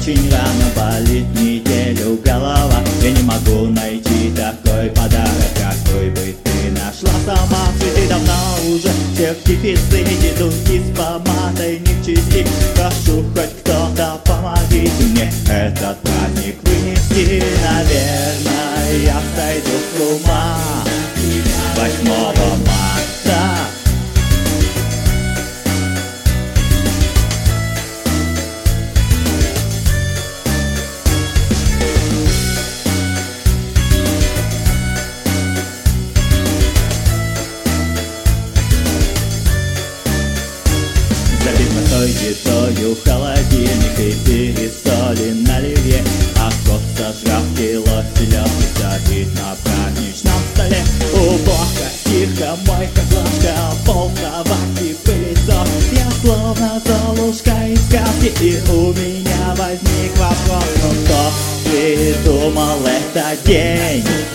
очень рано, болит неделю голова. Я не могу найти такой подарок, какой бы ты нашла сама. Цветы давно уже всех в дефиците, духи с помадой не в чести. Прошу, хоть кто-то, помогите мне этот праздник вынести. Наверное, я сойду с ума 8 марта. Забит морской едою холодильник и пересоли на оливье. А кот, сожрав кило селедки, забит на праздничном столе. Уборка, стирка, мойка, глажка, пол, кровати, пылесос. Я словно Золушка из сказки, и у меня возник вопрос: ну кто придумал этот день?